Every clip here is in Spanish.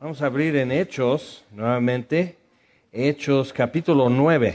Vamos a abrir en Hechos, nuevamente, Hechos capítulo 9.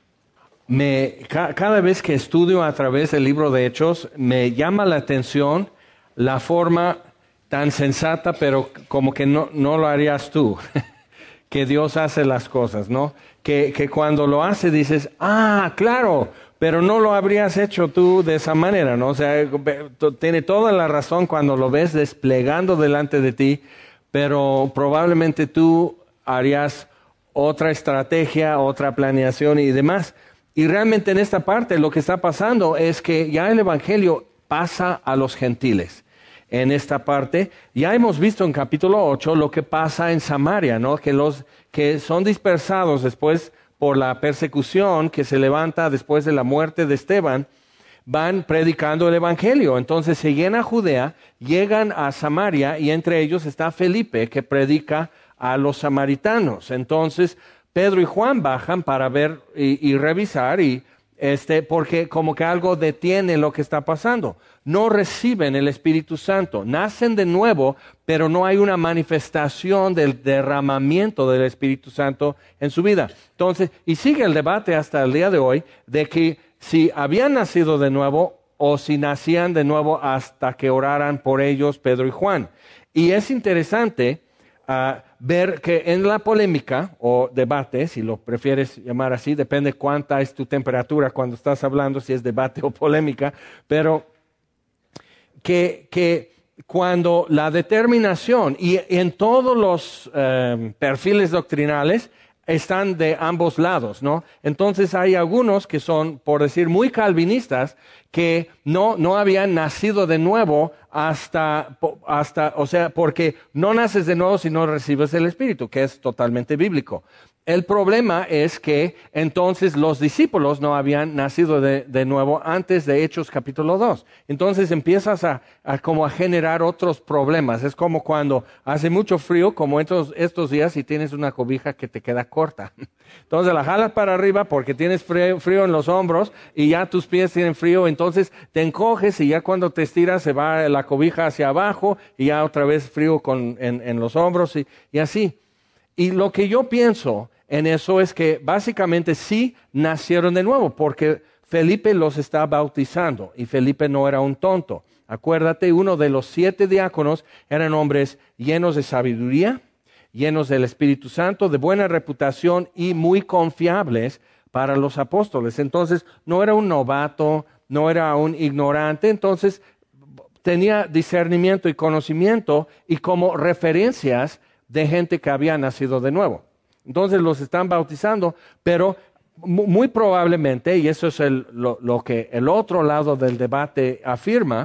Cada vez que estudio a través del libro de Hechos, me llama la atención la forma tan sensata, pero como que no lo harías tú, que Dios hace las cosas, ¿no? Que cuando lo hace dices, claro, pero no lo habrías hecho tú de esa manera, ¿no? O sea, tiene toda la razón cuando lo ves desplegando delante de ti, pero probablemente tú harías otra estrategia, otra planeación y demás. Y realmente en esta parte lo que está pasando es que ya el Evangelio pasa a los gentiles. En esta parte ya hemos visto en capítulo 8 lo que pasa en Samaria, ¿no? Que los que son dispersados después por la persecución que se levanta después de la muerte de Esteban, van predicando el Evangelio. Entonces se llena Judea, llegan a Samaria y entre ellos está Felipe que predica a los samaritanos. Entonces Pedro y Juan bajan para ver y revisar porque como que algo detiene lo que está pasando. No reciben el Espíritu Santo, nacen de nuevo, pero no hay una manifestación del derramamiento del Espíritu Santo en su vida. Entonces, y sigue el debate hasta el día de hoy de que si habían nacido de nuevo o si nacían de nuevo hasta que oraran por ellos Pedro y Juan. Y es interesante ver que en la polémica o debate, si lo prefieres llamar así, depende cuánta es tu temperatura cuando estás hablando, si es debate o polémica, pero que cuando la determinación, y en todos los perfiles doctrinales, están de ambos lados, ¿no? Entonces hay algunos que son, por decir, muy calvinistas, que no habían nacido de nuevo hasta, o sea, porque no naces de nuevo si no recibes el Espíritu, que es totalmente bíblico. El problema es que entonces los discípulos no habían nacido de nuevo antes de Hechos capítulo 2. Entonces empiezas a generar otros problemas. Es como cuando hace mucho frío, como estos días, y tienes una cobija que te queda corta. Entonces la jalas para arriba porque tienes frío en los hombros y ya tus pies tienen frío. Entonces te encoges y ya cuando te estiras se va la cobija hacia abajo y ya otra vez frío en los hombros y así. Y lo que yo pienso en eso es que básicamente sí nacieron de nuevo, porque Felipe los está bautizando y Felipe no era un tonto. Acuérdate, uno de los 7 diáconos eran hombres llenos de sabiduría, llenos del Espíritu Santo, de buena reputación y muy confiables para los apóstoles. Entonces no era un novato, no era un ignorante, entonces tenía discernimiento y conocimiento y como referencias de gente que había nacido de nuevo. Entonces los están bautizando, pero muy probablemente, y eso es lo que el otro lado del debate afirma,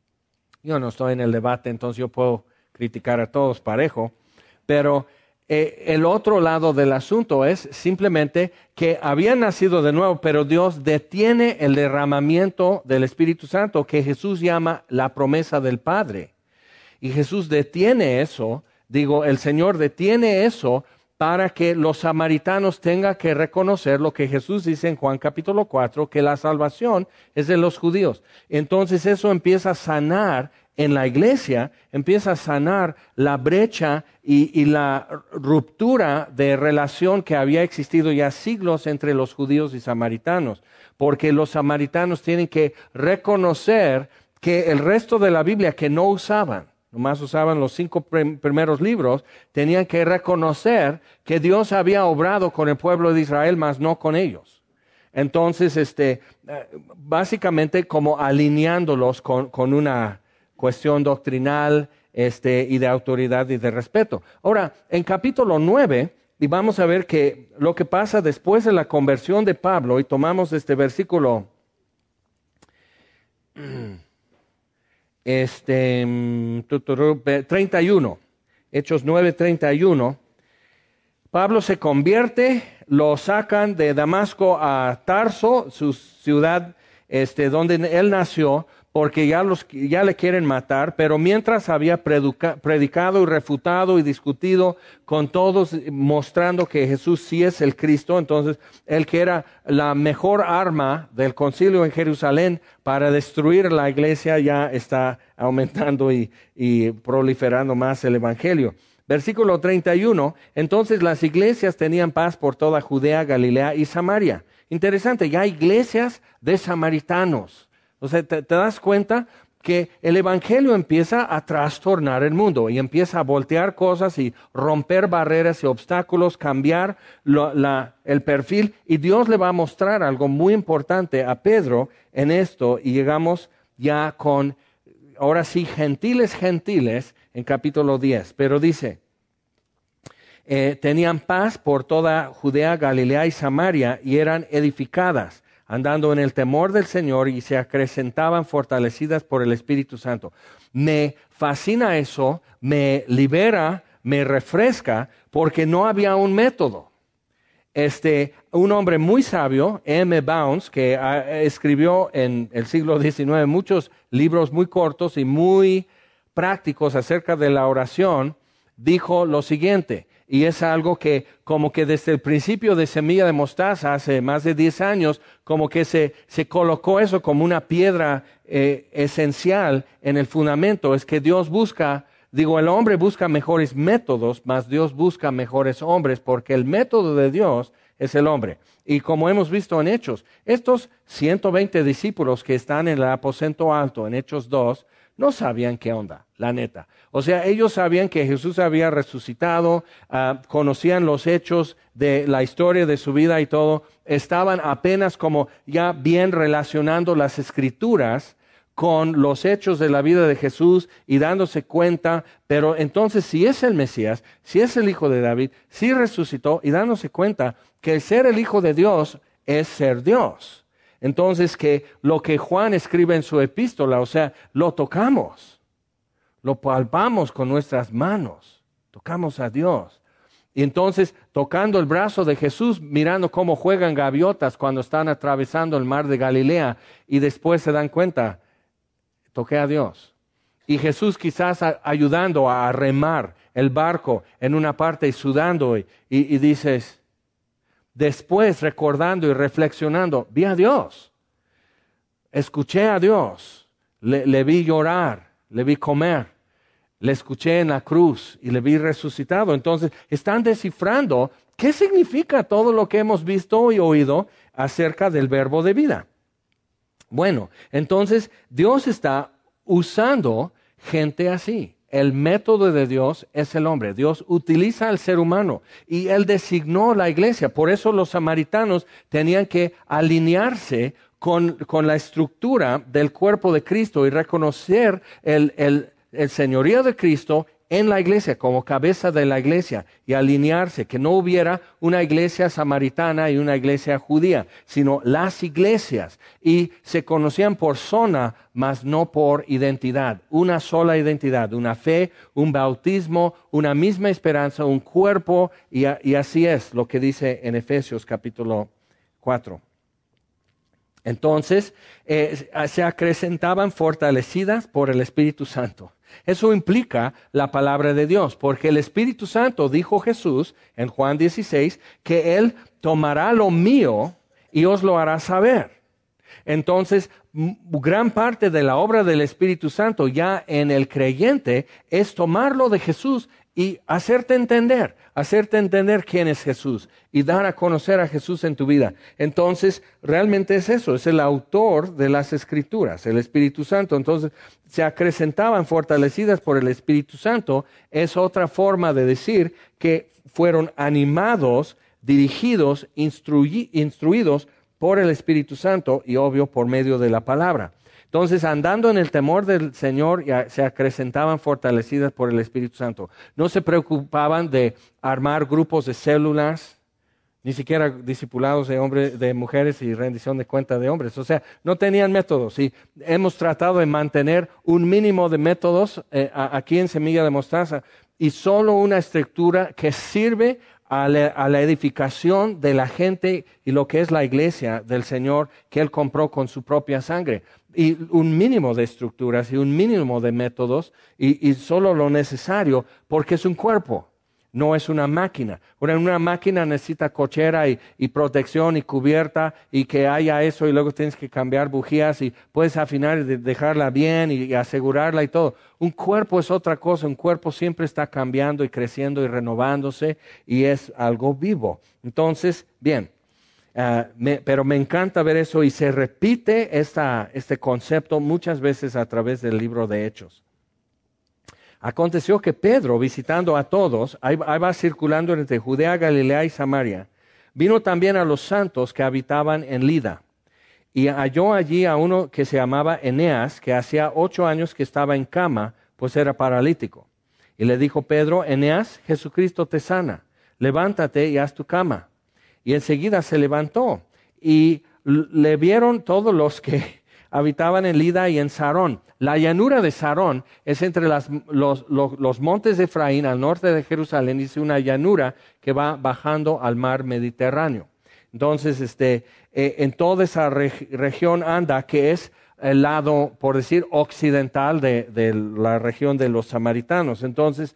yo no estoy en el debate, entonces yo puedo criticar a todos parejo, pero el otro lado del asunto es simplemente que habían nacido de nuevo, pero Dios detiene el derramamiento del Espíritu Santo, que Jesús llama la promesa del Padre. Y Jesús detiene eso, el Señor detiene eso para que los samaritanos tengan que reconocer lo que Jesús dice en Juan capítulo 4, que la salvación es de los judíos. Entonces eso empieza a sanar en la iglesia, empieza a sanar la brecha y la ruptura de relación que había existido ya siglos entre los judíos y samaritanos, porque los samaritanos tienen que reconocer que el resto de la Biblia que no usaban, nomás usaban los 5 primeros libros, tenían que reconocer que Dios había obrado con el pueblo de Israel, mas no con ellos. Entonces, básicamente como alineándolos con una cuestión doctrinal y de autoridad y de respeto. Ahora, en capítulo 9, y vamos a ver que lo que pasa después de la conversión de Pablo, y tomamos este versículo 31, Hechos 9:31, Pablo se convierte, lo sacan de Damasco a Tarso, su ciudad donde él nació, porque ya le quieren matar, pero mientras había predicado y refutado y discutido con todos, mostrando que Jesús sí es el Cristo, entonces él que era la mejor arma del concilio en Jerusalén para destruir la iglesia, ya está aumentando y proliferando más el Evangelio. Versículo 31, entonces las iglesias tenían paz por toda Judea, Galilea y Samaria. Interesante, ya hay iglesias de samaritanos. O sea, ¿te das cuenta que el evangelio empieza a trastornar el mundo y empieza a voltear cosas y romper barreras y obstáculos, cambiar el perfil? Y Dios le va a mostrar algo muy importante a Pedro en esto, y llegamos ya con, ahora sí, gentiles en capítulo 10. Pero dice, tenían paz por toda Judea, Galilea y Samaria, y eran edificadas, andando en el temor del Señor, y se acrecentaban fortalecidas por el Espíritu Santo. Me fascina eso, me libera, me refresca, porque no había un método. Un hombre muy sabio, M. Bounds, que escribió en el siglo XIX muchos libros muy cortos y muy prácticos acerca de la oración, dijo lo siguiente, y es algo que como que desde el principio de Semilla de Mostaza, hace más de 10 años, como que se colocó eso como una piedra esencial en el fundamento, es que Dios busca, el hombre busca mejores métodos, mas Dios busca mejores hombres, porque el método de Dios es el hombre. Y como hemos visto en Hechos, estos 120 discípulos que están en el aposento alto, en Hechos 2, no sabían qué onda, la neta. O sea, ellos sabían que Jesús había resucitado, conocían los hechos de la historia de su vida y todo, estaban apenas como ya bien relacionando las Escrituras con los hechos de la vida de Jesús y dándose cuenta, pero entonces si es el Mesías, si es el Hijo de David, si resucitó, y dándose cuenta que el ser el Hijo de Dios es ser Dios. Entonces que lo que Juan escribe en su epístola, o sea, lo tocamos, lo palpamos con nuestras manos, tocamos a Dios. Y entonces, tocando el brazo de Jesús, mirando cómo juegan gaviotas cuando están atravesando el mar de Galilea, y después se dan cuenta, toqué a Dios. Y Jesús quizás ayudando a remar el barco en una parte y sudando, y dices, después recordando y reflexionando, vi a Dios, escuché a Dios, le vi llorar, le vi comer, le escuché en la cruz y le vi resucitado. Entonces están descifrando qué significa todo lo que hemos visto y oído acerca del verbo de vida. Bueno, entonces Dios está usando gente así. El método de Dios es el hombre. Dios utiliza al ser humano y Él designó la iglesia. Por eso los samaritanos tenían que alinearse con la estructura del cuerpo de Cristo y reconocer el señorío de Cristo en la iglesia, como cabeza de la iglesia, y alinearse, que no hubiera una iglesia samaritana y una iglesia judía, sino las iglesias, y se conocían por zona, mas no por identidad, una sola identidad, una fe, un bautismo, una misma esperanza, un cuerpo, y así es lo que dice en Efesios capítulo 4. Entonces, se acrecentaban fortalecidas por el Espíritu Santo. Eso implica la palabra de Dios, porque el Espíritu Santo, dijo Jesús en Juan 16, que Él tomará lo mío y os lo hará saber. Entonces, gran parte de la obra del Espíritu Santo ya en el creyente es tomarlo de Jesús y hacerte entender quién es Jesús y dar a conocer a Jesús en tu vida. Entonces, realmente es eso, es el autor de las Escrituras, el Espíritu Santo. Entonces, se acrecentaban fortalecidas por el Espíritu Santo, es otra forma de decir que fueron animados, dirigidos, instruidos por el Espíritu Santo y obvio por medio de la palabra. Entonces, andando en el temor del Señor, se acrecentaban fortalecidas por el Espíritu Santo. No se preocupaban de armar grupos de células, ni siquiera discipulados de hombres, de mujeres y rendición de cuenta de hombres. O sea, no tenían métodos. Y hemos tratado de mantener un mínimo de métodos aquí en Semilla de Mostaza y solo una estructura que sirve a la edificación de la gente y lo que es la iglesia del Señor que Él compró con su propia sangre. Y un mínimo de estructuras y un mínimo de métodos y solo lo necesario porque es un cuerpo. no es una máquina. Una máquina necesita cochera y protección y cubierta y que haya eso y luego tienes que cambiar bujías y puedes afinar y dejarla bien y asegurarla y todo. Un cuerpo es otra cosa, un cuerpo siempre está cambiando y creciendo y renovándose y es algo vivo. Entonces, bien, pero me encanta ver eso y se repite este concepto muchas veces a través del libro de Hechos. Aconteció que Pedro, visitando a todos, ahí va circulando entre Judea, Galilea y Samaria, vino también a los santos que habitaban en Lida, y halló allí a uno que se llamaba Eneas, que hacía 8 años que estaba en cama, pues era paralítico. Y le dijo Pedro: Eneas, Jesucristo te sana, levántate y haz tu cama. Y enseguida se levantó, y le vieron todos los que habitaban en Lida y en Sarón. La llanura de Sarón es entre los montes de Efraín, al norte de Jerusalén, y es una llanura que va bajando al mar Mediterráneo. Entonces, en toda esa región anda, que es el lado, por decir, occidental de la región de los samaritanos. Entonces,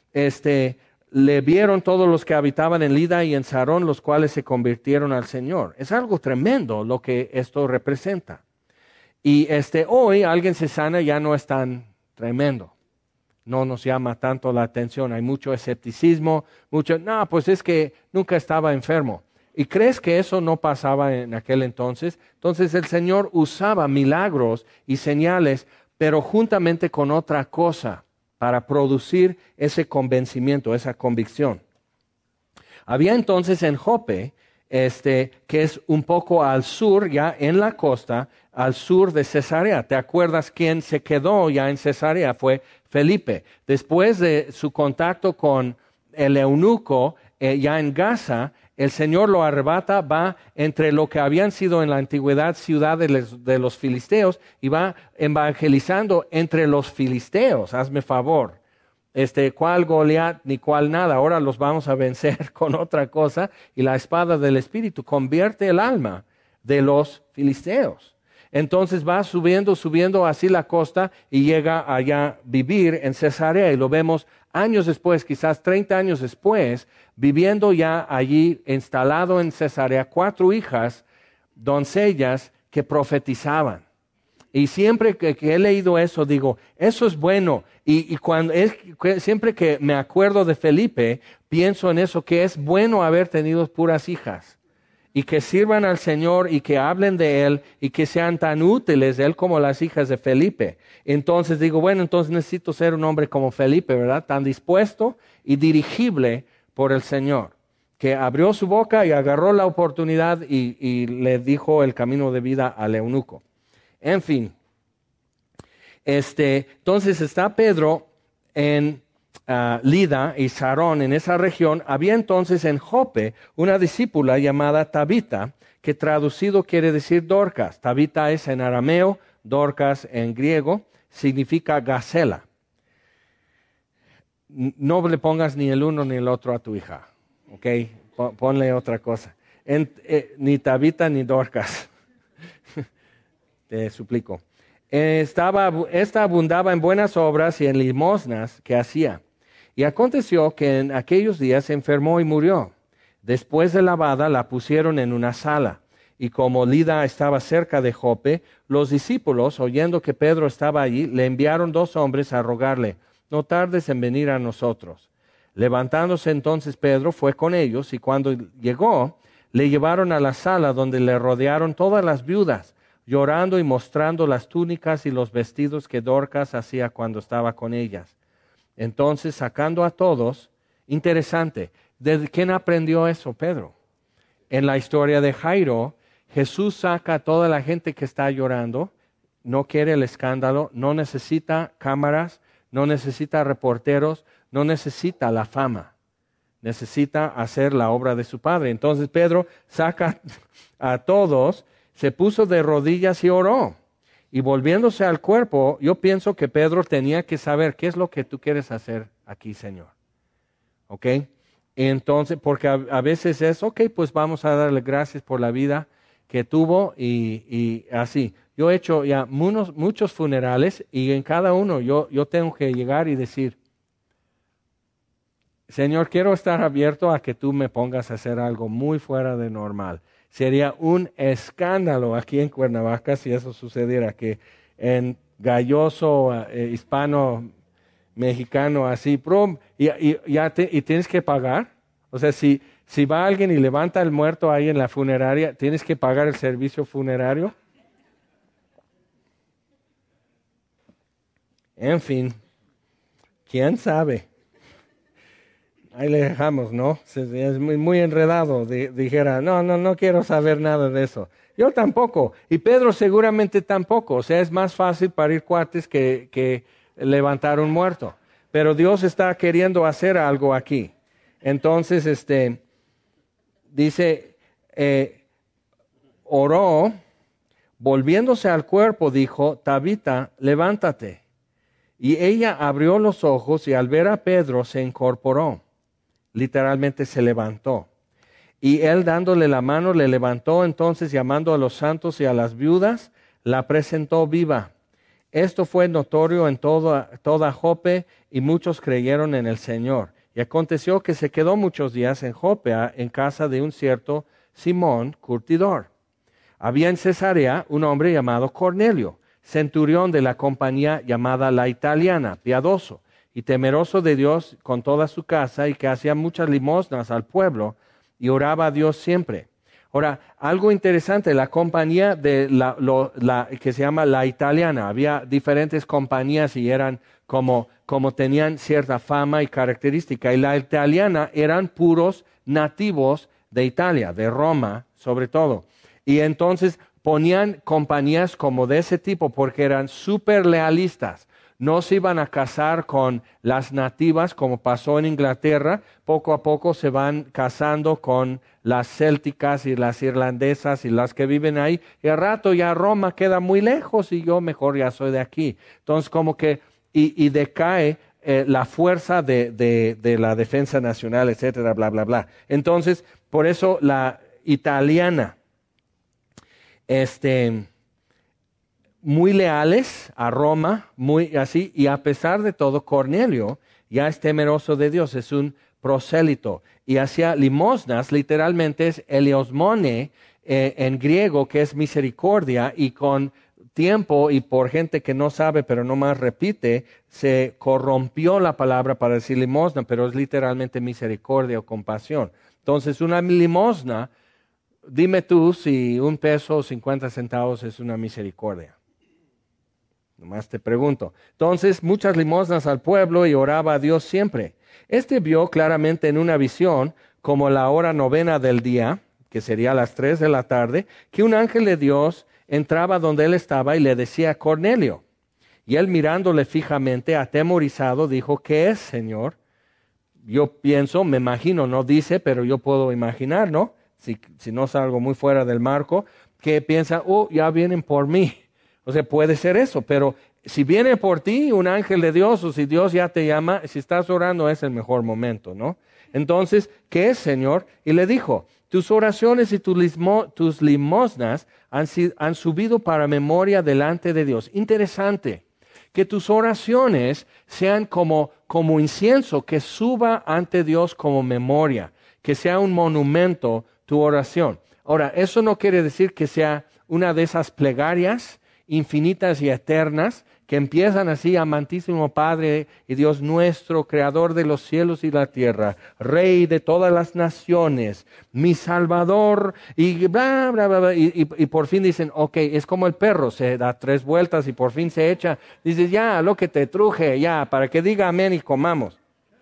le vieron todos los que habitaban en Lida y en Sarón, los cuales se convirtieron al Señor. Es algo tremendo lo que esto representa. Y hoy alguien se sana ya no es tan tremendo. No nos llama tanto la atención. Hay mucho escepticismo, no, pues es que nunca estaba enfermo. ¿Y crees que eso no pasaba en aquel entonces? Entonces el Señor usaba milagros y señales, pero juntamente con otra cosa para producir ese convencimiento, esa convicción. Había entonces en Jope, que es un poco al sur, ya en la costa, al sur de Cesarea. ¿Te acuerdas quién se quedó ya en Cesarea? Fue Felipe. Después de su contacto con el eunuco, ya en Gaza, el Señor lo arrebata, va entre lo que habían sido en la antigüedad ciudades de los filisteos y va evangelizando entre los filisteos. Hazme favor. Cuál Goliat ni cuál nada, ahora los vamos a vencer con otra cosa, y la espada del Espíritu convierte el alma de los filisteos. Entonces va subiendo así la costa y llega allá a vivir en Cesarea, y lo vemos años después, quizás 30 años después, viviendo ya allí instalado en Cesarea, 4 hijas, doncellas que profetizaban. Y siempre que he leído eso, digo, eso es bueno. Y siempre que me acuerdo de Felipe, pienso en eso, que es bueno haber tenido puras hijas. Y que sirvan al Señor y que hablen de Él y que sean tan útiles de Él como las hijas de Felipe. Entonces digo, bueno, entonces necesito ser un hombre como Felipe, ¿verdad? Tan dispuesto y dirigible por el Señor, que abrió su boca y agarró la oportunidad y le dijo el camino de vida al eunuco. En fin, entonces está Pedro en Lida y Sarón, en esa región. Había entonces en Jope una discípula llamada Tabita, que traducido quiere decir Dorcas. Tabita es en arameo, Dorcas en griego, significa gacela. No le pongas ni el uno ni el otro a tu hija, ¿ok? Ponle otra cosa. Ni Tabita ni Dorcas. Te suplico. Esta abundaba en buenas obras y en limosnas que hacía. Y aconteció que en aquellos días se enfermó y murió. Después de lavada la pusieron en una sala. Y como Lida estaba cerca de Jope, los discípulos, oyendo que Pedro estaba allí, le enviaron 2 hombres a rogarle: no tardes en venir a nosotros. Levantándose entonces Pedro fue con ellos, y cuando llegó, le llevaron a la sala donde le rodearon todas las viudas, llorando y mostrando las túnicas y los vestidos que Dorcas hacía cuando estaba con ellas. Entonces, sacando a todos, interesante, ¿de quién aprendió eso Pedro? En la historia de Jairo, Jesús saca a toda la gente que está llorando, no quiere el escándalo, no necesita cámaras, no necesita reporteros, no necesita la fama, necesita hacer la obra de su Padre. Entonces Pedro saca a todos, se puso de rodillas y oró. Y volviéndose al cuerpo, yo pienso que Pedro tenía que saber qué es lo que tú quieres hacer aquí, Señor. ¿Ok? Entonces, porque a veces es, ok, pues vamos a darle gracias por la vida que tuvo y así. Yo he hecho ya muchos funerales y en cada uno yo tengo que llegar y decir, Señor, quiero estar abierto a que tú me pongas a hacer algo muy fuera de normal. Sería un escándalo aquí en Cuernavaca si eso sucediera, que en galloso hispano mexicano así, prum, y tienes que pagar. O sea, si va alguien y levanta el muerto ahí en la funeraria, ¿tienes que pagar el servicio funerario? En fin, quién sabe. Ahí le dejamos, ¿no? Es muy enredado. Dijera, no quiero saber nada de eso. Yo tampoco. Y Pedro seguramente tampoco. O sea, es más fácil parir cuates que levantar un muerto. Pero Dios está queriendo hacer algo aquí. Entonces, dice, oró, volviéndose al cuerpo, dijo, Tabita, levántate. Y ella abrió los ojos y al ver a Pedro se incorporó. Literalmente se levantó. Y él dándole la mano le levantó, entonces llamando a los santos y a las viudas, la presentó viva. Esto fue notorio en toda Jope y muchos creyeron en el Señor. Y aconteció que se quedó muchos días en Jope, en casa de un cierto Simón curtidor. Había en Cesarea un hombre llamado Cornelio, centurión de la compañía llamada La Italiana, piadoso y temeroso de Dios con toda su casa, y que hacía muchas limosnas al pueblo y oraba a Dios siempre. Ahora, algo interesante, la compañía de que se llama La Italiana, había diferentes compañías y eran como tenían cierta fama y característica, y La Italiana eran puros nativos de Italia, de Roma sobre todo. Y entonces ponían compañías como de ese tipo porque eran súper lealistas. No se iban a casar con las nativas como pasó en Inglaterra. Poco a poco se van casando con las célticas y las irlandesas y las que viven ahí. Y al rato ya Roma queda muy lejos y yo mejor ya soy de aquí. Entonces como que y decae la fuerza de la defensa nacional, etcétera, bla, bla, bla. Entonces por eso la italiana, muy leales a Roma, muy así, y a pesar de todo, Cornelio ya es temeroso de Dios, es un prosélito, y hacía limosnas, literalmente es eleosmone en griego, que es misericordia, y con tiempo y por gente que no sabe, pero no más repite, se corrompió la palabra para decir limosna, pero es literalmente misericordia o compasión. Entonces, una limosna, dime tú si 1 peso o 50 centavos es una misericordia. Nomás te pregunto. Entonces, muchas limosnas al pueblo y oraba a Dios siempre. Vio claramente en una visión, como la hora 9 del día, que sería las 3 de la tarde, que un ángel de Dios entraba donde él estaba y le decía, Cornelio. Y él mirándole fijamente, atemorizado, dijo, ¿qué es, Señor? Yo pienso, me imagino, no dice, pero yo puedo imaginar, ¿no? Si no salgo muy fuera del marco, que piensa, ya vienen por mí. O sea, puede ser eso, pero si viene por ti un ángel de Dios o si Dios ya te llama, si estás orando es el mejor momento, ¿no? Entonces, ¿qué es, Señor? Y le dijo, tus oraciones y tus limosnas han subido para memoria delante de Dios. Interesante, que tus oraciones sean como incienso, que suba ante Dios como memoria, que sea un monumento tu oración. Ahora, eso no quiere decir que sea una de esas plegarias infinitas y eternas que empiezan así, amantísimo Padre y Dios nuestro, creador de los cielos y la tierra, Rey de todas las naciones, mi Salvador, y bla, bla, bla, bla, y por fin dicen, ok, es como el perro, se da 3 vueltas y por fin se echa, dices, ya, lo que te truje, ya, para que diga amén y comamos.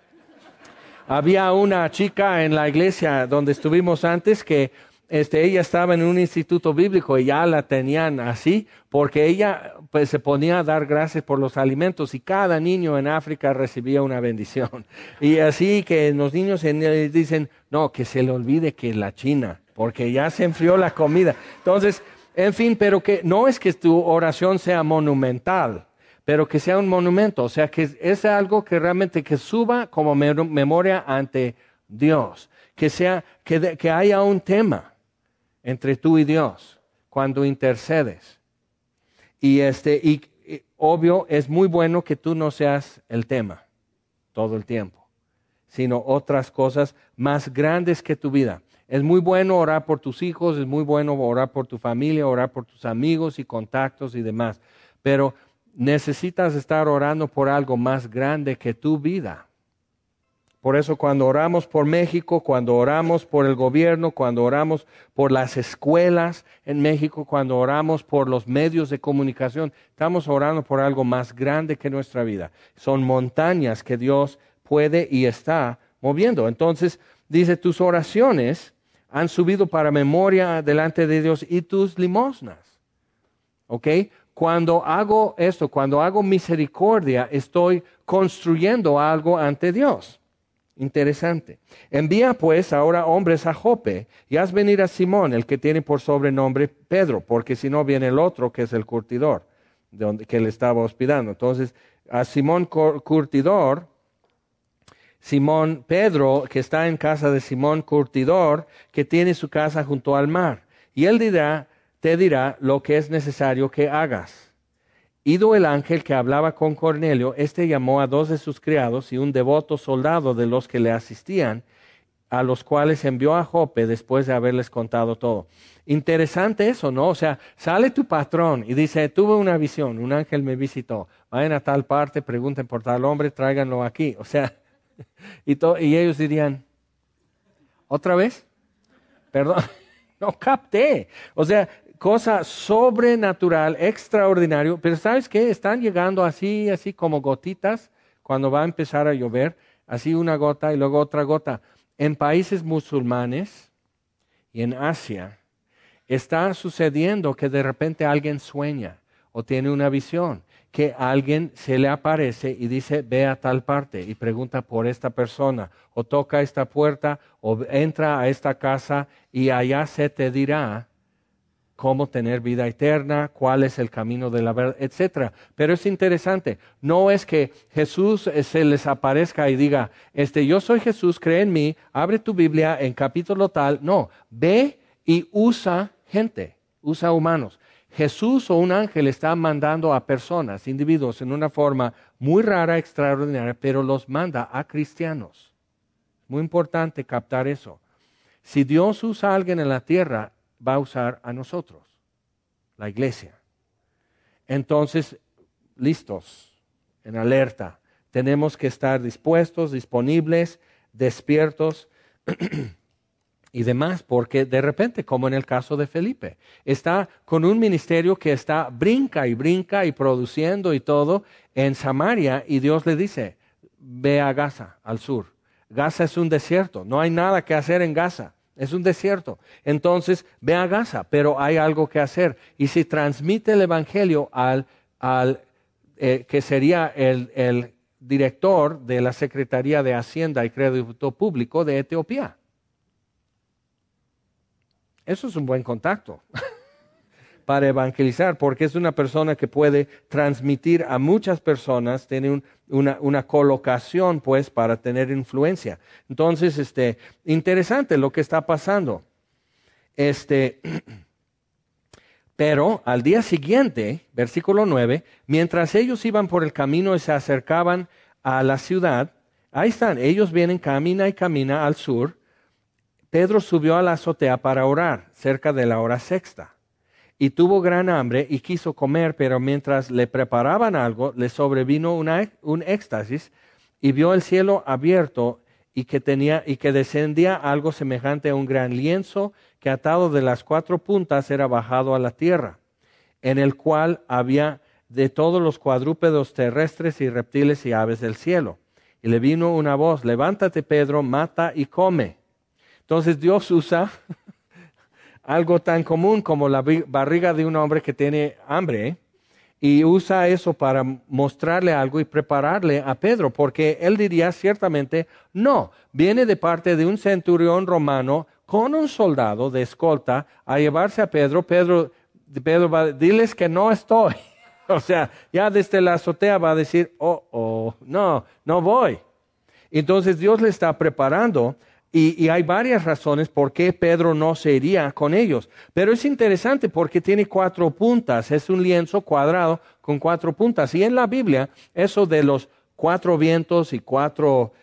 Había una chica en la iglesia donde estuvimos antes que ella estaba en un instituto bíblico y ya la tenían así, porque ella pues se ponía a dar gracias por los alimentos y cada niño en África recibía una bendición. Y así que los niños dicen, no, que se le olvide que la China, porque ya se enfrió la comida. Entonces, en fin, pero que no es que tu oración sea monumental, pero que sea un monumento, o sea, que es algo que realmente que suba como memoria ante Dios, que haya un tema entre tú y Dios cuando intercedes. Y obvio, es muy bueno que tú no seas el tema todo el tiempo. sino otras cosas más grandes que tu vida. Es muy bueno orar por tus hijos, es muy bueno orar por tu familia, orar por tus amigos y contactos y demás, pero necesitas estar orando por algo más grande que tu vida. Por eso cuando oramos por México, cuando oramos por el gobierno, cuando oramos por las escuelas en México, cuando oramos por los medios de comunicación, estamos orando por algo más grande que nuestra vida. Son montañas que Dios puede y está moviendo. Entonces, dice, tus oraciones han subido para memoria delante de Dios y tus limosnas. ¿Ok? Cuando hago esto, cuando hago misericordia, estoy construyendo algo ante Dios. Interesante. Envía pues ahora hombres a Jope y haz venir a Simón, el que tiene por sobrenombre Pedro, porque si no viene el otro que es el curtidor, que le estaba hospedando. Entonces, a Simón curtidor, Simón Pedro, que está en casa de Simón curtidor, que tiene su casa junto al mar. Y él te dirá lo que es necesario que hagas. Ido el ángel que hablaba con Cornelio, llamó a 2 de sus criados y un devoto soldado de los que le asistían, a los cuales envió a Jope después de haberles contado todo. Interesante eso, ¿no? O sea, sale tu patrón y dice, tuve una visión, un ángel me visitó, vayan a tal parte, pregunten por tal hombre, tráiganlo aquí. O sea, y ellos dirían, ¿otra vez? Perdón, no capté. O sea, cosa sobrenatural, extraordinario, pero ¿sabes qué? Están llegando así como gotitas cuando va a empezar a llover, así una gota y luego otra gota. En países musulmanes y en Asia está sucediendo que de repente alguien sueña o tiene una visión, que alguien se le aparece y dice, ve a tal parte y pregunta por esta persona, o toca esta puerta, o entra a esta casa y allá se te dirá cómo tener vida eterna, cuál es el camino de la verdad, etcétera. Pero es interesante, no es que Jesús se les aparezca y diga, yo soy Jesús, cree en mí, abre tu Biblia en capítulo tal. No, ve y usa gente, usa humanos. Jesús o un ángel está mandando a personas, individuos, en una forma muy rara, extraordinaria, pero los manda a cristianos. Muy importante captar eso. Si Dios usa a alguien en la tierra, va a usar a nosotros, la iglesia. Entonces, listos, en alerta. Tenemos que estar dispuestos, disponibles, despiertos y demás, porque de repente, como en el caso de Felipe, está con un ministerio que está brinca y produciendo y todo en Samaria, y Dios le dice, ve a Gaza, al sur. Gaza es un desierto, no hay nada que hacer en Gaza. Es un desierto. Entonces, ve a Gaza, pero hay algo que hacer. Y si transmite el evangelio al que sería el director de la Secretaría de Hacienda y Crédito Público de Etiopía. Eso es un buen contacto para evangelizar, porque es una persona que puede transmitir a muchas personas, tiene una colocación pues para tener influencia. Entonces, interesante lo que está pasando. Pero al día siguiente, versículo 9, mientras ellos iban por el camino y se acercaban a la ciudad, ahí están, ellos vienen, camina al sur. Pedro subió a la azotea para orar, cerca de la hora sexta. Y tuvo gran hambre y quiso comer, pero mientras le preparaban algo, le sobrevino un éxtasis y vio el cielo abierto y que descendía algo semejante a un gran lienzo que atado de las 4 puntas era bajado a la tierra, en el cual había de todos los cuadrúpedos terrestres y reptiles y aves del cielo. Y le vino una voz, levántate Pedro, mata y come. Entonces Dios usa algo tan común como la barriga de un hombre que tiene hambre, y usa eso para mostrarle algo y prepararle a Pedro, porque él diría ciertamente, no, viene de parte de un centurión romano con un soldado de escolta a llevarse a Pedro. Pedro va, diles que no estoy. O sea, ya desde la azotea va a decir, no voy. Entonces Dios le está preparando. Y hay varias razones por qué Pedro no se iría con ellos. Pero es interesante porque tiene 4 puntas. Es un lienzo cuadrado con 4 puntas. Y en la Biblia, eso de los 4 vientos y 4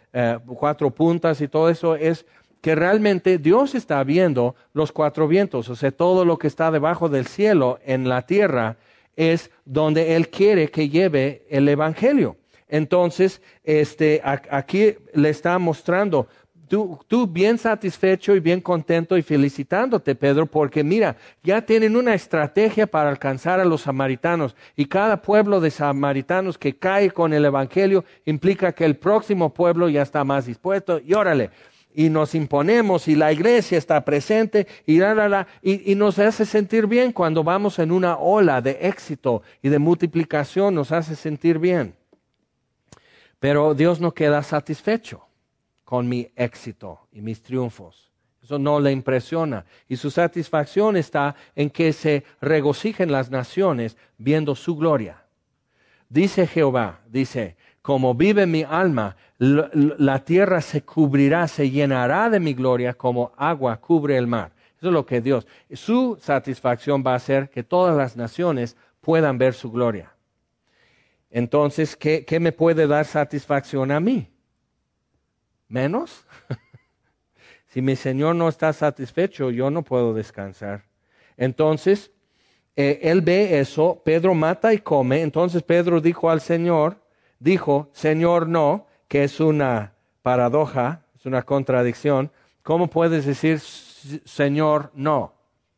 cuatro puntas y todo eso, es que realmente Dios está viendo los cuatro vientos, o sea, todo lo que está debajo del cielo en la tierra es donde Él quiere que lleve el Evangelio. Entonces, aquí le está mostrando, tú bien satisfecho y bien contento y felicitándote, Pedro, porque mira, ya tienen una estrategia para alcanzar a los samaritanos, y cada pueblo de samaritanos que cae con el Evangelio implica que el próximo pueblo ya está más dispuesto, y órale, y nos imponemos, y la iglesia está presente, y nos hace sentir bien cuando vamos en una ola de éxito y de multiplicación, nos hace sentir bien. Pero Dios no queda satisfecho con mi éxito y mis triunfos. Eso no le impresiona. Y su satisfacción está en que se regocijen las naciones viendo su gloria. Dice Jehová, como vive mi alma, la tierra se cubrirá, se llenará de mi gloria como agua cubre el mar. Eso es lo que Dios, su satisfacción va a ser que todas las naciones puedan ver su gloria. Entonces, ¿qué me puede dar satisfacción a mí? ¿Menos? Si mi Señor no está satisfecho, yo no puedo descansar. Entonces, él ve eso, Pedro mata y come. Entonces Pedro dijo al Señor, Señor no, que es una paradoja, es una contradicción. ¿Cómo puedes decir Señor no?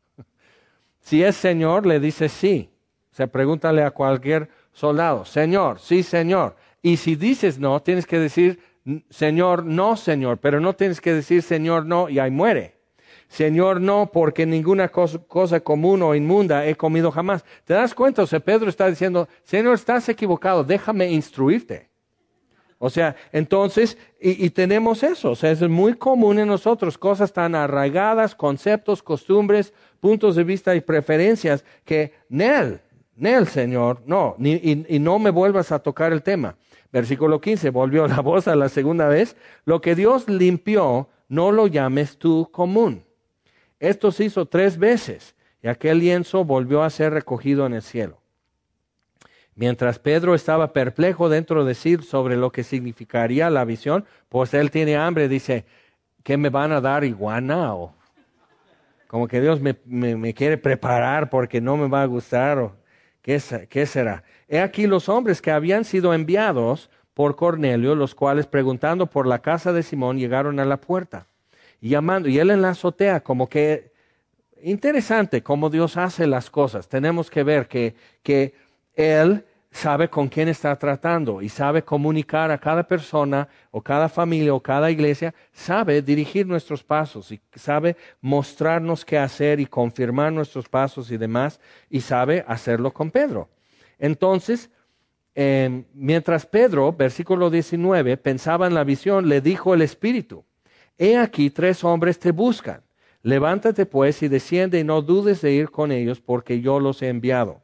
Si es Señor, le dice sí. O sea, pregúntale a cualquier soldado, Señor, sí Señor. Y si dices no, tienes que decir Señor, no Señor, pero no tienes que decir Señor no y ahí muere. Señor no, porque ninguna cosa común o inmunda he comido jamás. ¿Te das cuenta? O sea, Pedro está diciendo, Señor, estás equivocado, déjame instruirte. O sea, entonces, y tenemos eso, o sea, es muy común en nosotros, cosas tan arraigadas, conceptos, costumbres, puntos de vista y preferencias, que Nel, Señor, no, y no me vuelvas a tocar el tema. Versículo 15, volvió la voz a la segunda vez, lo que Dios limpió, no lo llames tú común. Esto se hizo 3 veces, y aquel lienzo volvió a ser recogido en el cielo. Mientras Pedro estaba perplejo dentro de sí sobre lo que significaría la visión, pues él tiene hambre, dice, ¿qué me van a dar, iguana? O como que Dios me quiere preparar porque no me va a gustar, o ¿qué será? He aquí los hombres que habían sido enviados por Cornelio, los cuales preguntando por la casa de Simón llegaron a la puerta y llamando, y él en la azotea, como que interesante cómo Dios hace las cosas. Tenemos que ver que Él sabe con quién está tratando y sabe comunicar a cada persona o cada familia o cada iglesia, sabe dirigir nuestros pasos y sabe mostrarnos qué hacer y confirmar nuestros pasos y demás, y sabe hacerlo con Pedro. Entonces, mientras Pedro, versículo 19, pensaba en la visión, le dijo el Espíritu, he aquí 3 hombres te buscan. Levántate pues y desciende y no dudes de ir con ellos porque yo los he enviado.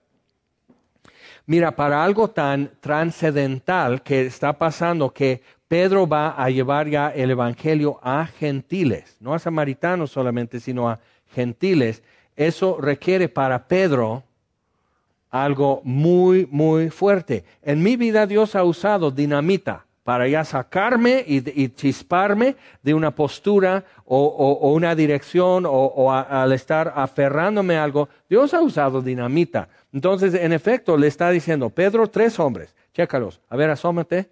Mira, para algo tan trascendental que está pasando, que Pedro va a llevar ya el evangelio a gentiles, no a samaritanos solamente, sino a gentiles, eso requiere para Pedro algo muy, muy fuerte. En mi vida Dios ha usado dinamita para ya sacarme y chisparme de una postura o una dirección al estar aferrándome a algo. Dios ha usado dinamita. Entonces, en efecto, le está diciendo, Pedro, 3 hombres, chécalos, a ver, asómate.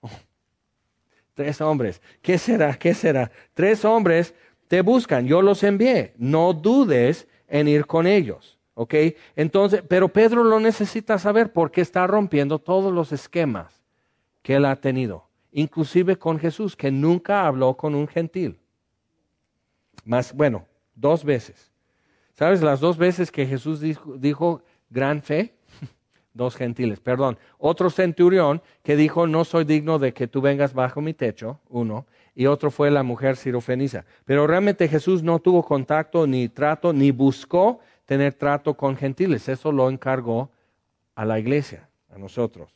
3 hombres, ¿qué será? 3 hombres te buscan, yo los envié, no dudes en ir con ellos. ¿Ok? Entonces, pero Pedro lo necesita saber porque está rompiendo todos los esquemas que él ha tenido, inclusive con Jesús, que nunca habló con un gentil. Más, bueno, 2 veces. ¿Sabes? Las 2 veces que Jesús dijo gran fe, 2 gentiles, perdón. Otro centurión que dijo, no soy digno de que tú vengas bajo mi techo, 1, y otro fue la mujer sirofenicia. Pero realmente Jesús no tuvo contacto, ni trato, ni buscó tener trato con gentiles. Eso lo encargó a la iglesia, a nosotros.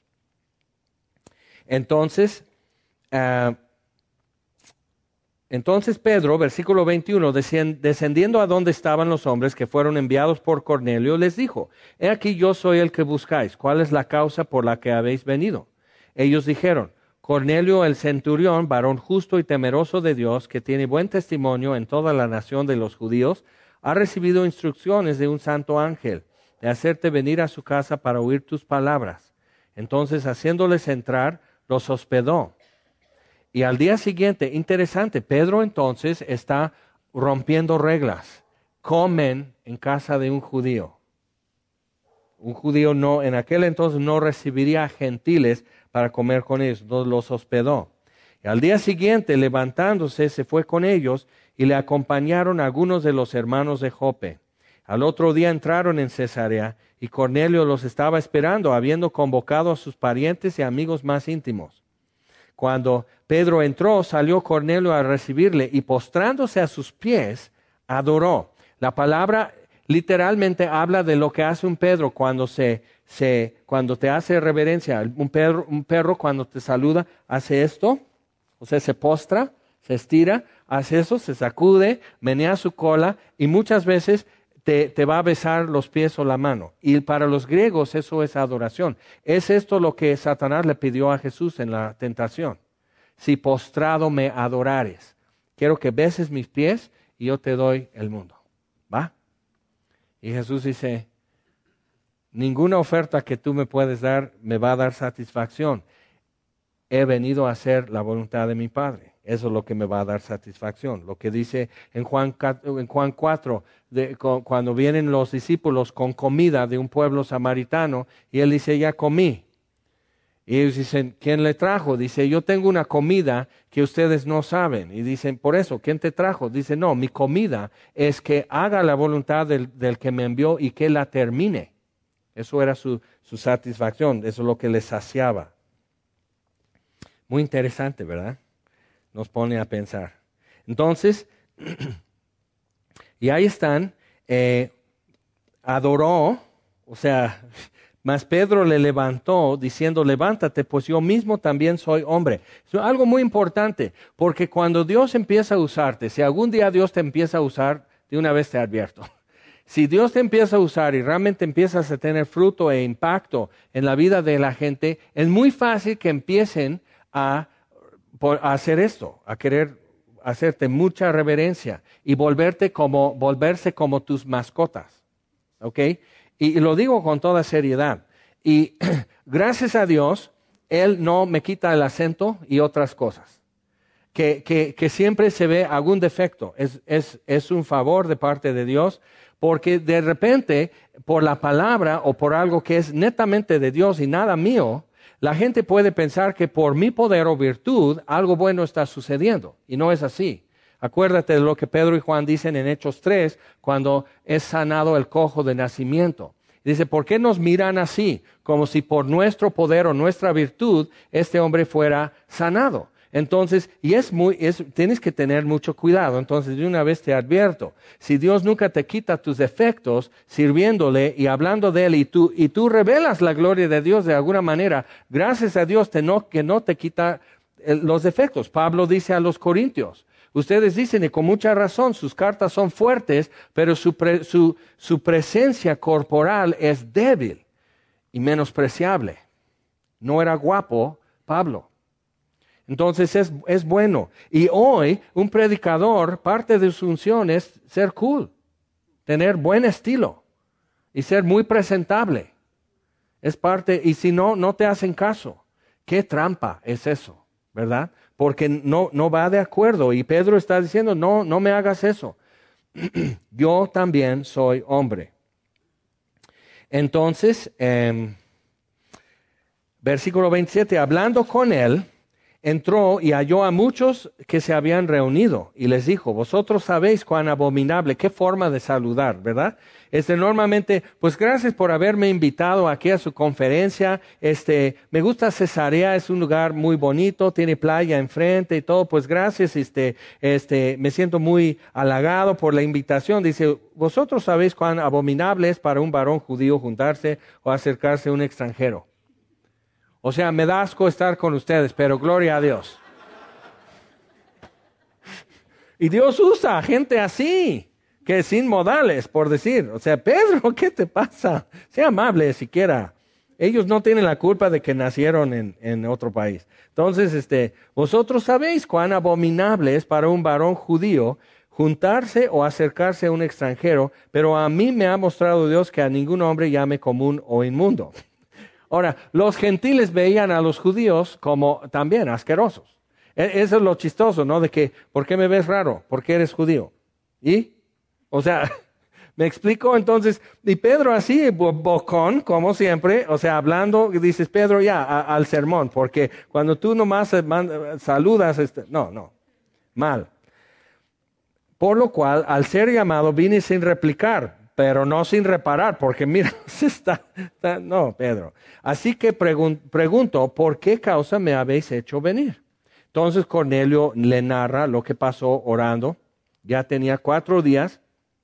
Entonces Pedro, versículo 21, descendiendo a donde estaban los hombres que fueron enviados por Cornelio, les dijo, he aquí yo soy el que buscáis, ¿cuál es la causa por la que habéis venido? Ellos dijeron, Cornelio el centurión, varón justo y temeroso de Dios, que tiene buen testimonio en toda la nación de los judíos, ha recibido instrucciones de un santo ángel de hacerte venir a su casa para oír tus palabras. Entonces, haciéndoles entrar, los hospedó. Y al día siguiente, interesante, Pedro entonces está rompiendo reglas. Comen en casa de un judío. Un judío no, en aquel entonces no recibiría a gentiles para comer con ellos, entonces los hospedó. Y al día siguiente, levantándose, se fue con ellos y le acompañaron algunos de los hermanos de Jope. Al otro día entraron en Cesarea y Cornelio los estaba esperando, habiendo convocado a sus parientes y amigos más íntimos. Cuando Pedro entró, salió Cornelio a recibirle y postrándose a sus pies, adoró. La palabra literalmente habla de lo que hace un Pedro cuando cuando te hace reverencia. Un perro cuando te saluda hace esto, o sea, se postra, se estira, hace eso, se sacude, menea su cola y muchas veces te va a besar los pies o la mano. Y para los griegos eso es adoración. Es esto lo que Satanás le pidió a Jesús en la tentación. Si postrado me adorares, quiero que beses mis pies y yo te doy el mundo. ¿Va? Y Jesús dice, ninguna oferta que tú me puedes dar me va a dar satisfacción. He venido a hacer la voluntad de mi Padre. Eso es lo que me va a dar satisfacción. Lo que dice en Juan 4, cuando vienen los discípulos con comida de un pueblo samaritano, y él dice, ya comí. Y ellos dicen, ¿quién le trajo? Dice, yo tengo una comida que ustedes no saben. Y dicen, por eso, ¿quién te trajo? Dice, no, mi comida es que haga la voluntad del que me envió y que la termine. Eso era su satisfacción, eso es lo que les saciaba. Muy interesante, ¿verdad? Nos pone a pensar. Entonces, y ahí están, adoró, o sea, mas Pedro le levantó diciendo, levántate, pues yo mismo también soy hombre. Es algo muy importante, porque cuando Dios empieza a usarte, si algún día Dios te empieza a usar, de una vez te advierto. Si Dios te empieza a usar y realmente empiezas a tener fruto e impacto en la vida de la gente, es muy fácil que empiecen a hacer esto, a querer hacerte mucha reverencia y volverse como tus mascotas. ¿Ok? Y lo digo con toda seriedad. Y gracias a Dios, Él no me quita el acento y otras cosas. Que siempre se ve algún defecto. Es un favor de parte de Dios, porque de repente, por la palabra o por algo que es netamente de Dios y nada mío, la gente puede pensar que por mi poder o virtud algo bueno está sucediendo. Y no es así. Acuérdate de lo que Pedro y Juan dicen en Hechos 3, cuando es sanado el cojo de nacimiento. Dice, ¿por qué nos miran así? Como si por nuestro poder o nuestra virtud este hombre fuera sanado. Entonces, tienes que tener mucho cuidado. Entonces, de una vez te advierto, si Dios nunca te quita tus defectos sirviéndole y hablando de Él, y tú revelas la gloria de Dios de alguna manera, gracias a Dios que no te quita los defectos. Pablo dice a los Corintios, ustedes dicen, y con mucha razón, sus cartas son fuertes, pero su presencia corporal es débil y menospreciable. No era guapo Pablo. Entonces es bueno. Y hoy un predicador, parte de su función es ser cool, tener buen estilo y ser muy presentable. Es parte, y si no te hacen caso. ¿Qué trampa es eso? ¿Verdad? Porque no va de acuerdo. Y Pedro está diciendo, no me hagas eso. Yo también soy hombre. Entonces, versículo 27, hablando con él, entró y halló a muchos que se habían reunido y les dijo, vosotros sabéis cuán abominable, qué forma de saludar, ¿verdad? Normalmente, pues gracias por haberme invitado aquí a su conferencia, me gusta Cesarea, es un lugar muy bonito, tiene playa enfrente y todo, pues gracias, me siento muy halagado por la invitación. Dice, vosotros sabéis cuán abominable es para un varón judío juntarse o acercarse a un extranjero. O sea, me da asco estar con ustedes, pero gloria a Dios. Y Dios usa gente así, que sin modales, por decir. O sea, Pedro, ¿qué te pasa? Sea amable siquiera. Ellos no tienen la culpa de que nacieron en otro país. Entonces, vosotros sabéis cuán abominable es para un varón judío juntarse o acercarse a un extranjero, pero a mí me ha mostrado Dios que a ningún hombre llame común o inmundo. Ahora, los gentiles veían a los judíos como también asquerosos. Eso es lo chistoso, ¿no? De que, ¿por qué me ves raro? ¿Por qué eres judío? ¿Y? O sea, ¿me explico? Entonces, y Pedro así, bocón, como siempre, o sea, hablando, dices, Pedro, ya, al sermón, porque cuando tú nomás saludas, no, mal. Por lo cual, al ser llamado, vine sin replicar, pero no sin reparar, porque mira, no, Pedro. Así que pregunto, ¿por qué causa me habéis hecho venir? Entonces Cornelio le narra lo que pasó orando. Ya tenía 4 días.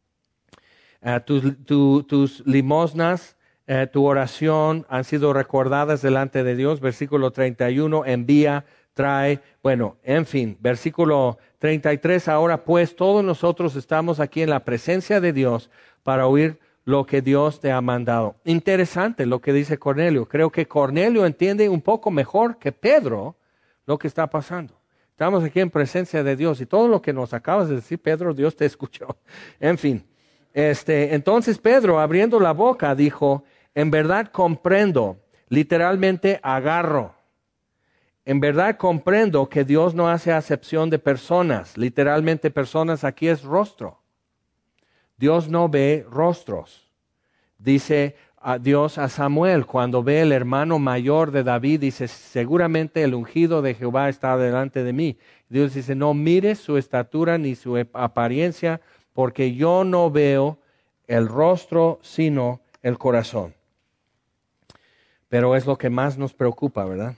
Tus limosnas, tu oración han sido recordadas delante de Dios. Versículo 31, envía, trae, bueno, en fin. Versículo 33, ahora pues todos nosotros estamos aquí en la presencia de Dios para oír lo que Dios te ha mandado. Interesante lo que dice Cornelio. Creo que Cornelio entiende un poco mejor que Pedro lo que está pasando. Estamos aquí en presencia de Dios y todo lo que nos acabas de decir, Pedro, Dios te escuchó. En fin. Entonces Pedro, abriendo la boca, dijo, en verdad comprendo, literalmente agarro. En verdad comprendo que Dios no hace acepción de personas. Literalmente personas aquí es rostro. Dios no ve rostros. Dice a Dios a Samuel, cuando ve el hermano mayor de David, dice, seguramente el ungido de Jehová está delante de mí. Dios dice, no mires su estatura ni su apariencia, porque yo no veo el rostro, sino el corazón. Pero es lo que más nos preocupa, ¿verdad?